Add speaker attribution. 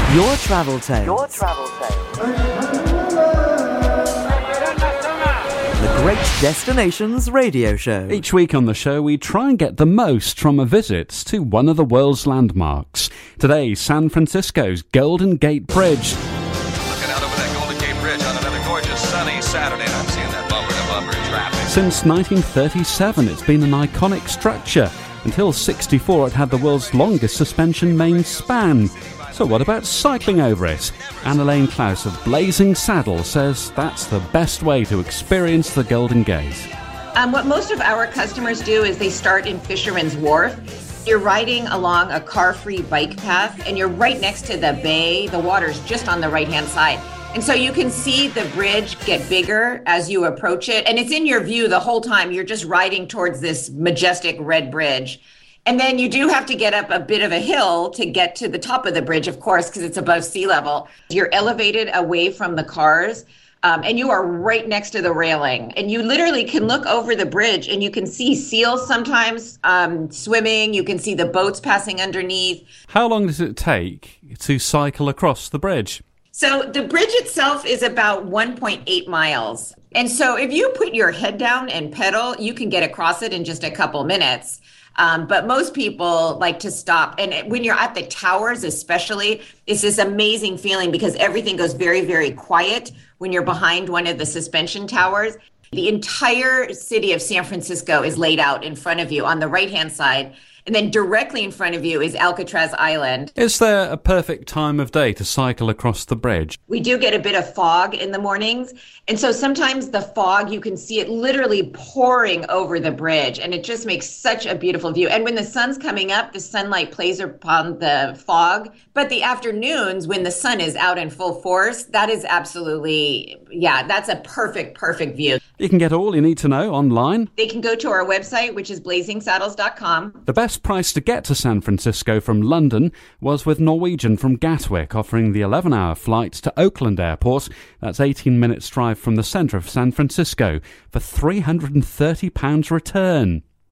Speaker 1: Your Travel Tales. The Great Destinations Radio Show.
Speaker 2: Each week on the show, we try and get the most from a visit to one of the world's landmarks. Today, San Francisco's Golden Gate Bridge.
Speaker 3: Looking out over that Golden Gate Bridge on another gorgeous sunny Saturday, and I'm seeing that bumper-to-bumper traffic.
Speaker 2: Since 1937, it's been an iconic structure. Until 1964, it had the world's longest suspension main span. So what about cycling over it? Anna-Lane Klaus of Blazing Saddle says that's the best way to experience the Golden Gate.
Speaker 4: What most of our customers do is they start in Fisherman's Wharf. You're riding along a car-free bike path, and you're right next to the bay. The water's just on the right-hand side. And so you can see the bridge get bigger as you approach it. And it's in your view the whole time. You're just riding towards this majestic red bridge. And then you do have to get up a bit of a hill to get to the top of the bridge, of course, because it's above sea level. You're elevated away from the cars, and you are right next to the railing. And you literally can look over the bridge, and you can see seals sometimes swimming. You can see the boats passing underneath.
Speaker 2: How long does it take to cycle across the bridge?
Speaker 4: So the bridge itself is about 1.8 miles. And so if you put your head down and pedal, you can get across it in just a couple minutes. But most people like to stop. And when you're at the towers, especially, it's this amazing feeling because everything goes very, very quiet when you're behind one of the suspension towers. The entire city of San Francisco is laid out in front of you on the right-hand side. And then directly in front of you is Alcatraz Island.
Speaker 2: Is there a perfect time of day to cycle across the bridge?
Speaker 4: We do get a bit of fog in the mornings. And so sometimes the fog, you can see it literally pouring over the bridge. And it just makes such a beautiful view. And when the sun's coming up, the sunlight plays upon the fog. But the afternoons, when the sun is out in full force, that is absolutely, that's a perfect view.
Speaker 2: You can get all you need to know online.
Speaker 4: They can go to our website, which is blazingsaddles.com.
Speaker 2: The best price to get to San Francisco from London was with Norwegian from Gatwick, offering the 11-hour flight to Oakland Airport. That's 18 minutes drive from the centre of San Francisco for £330 return.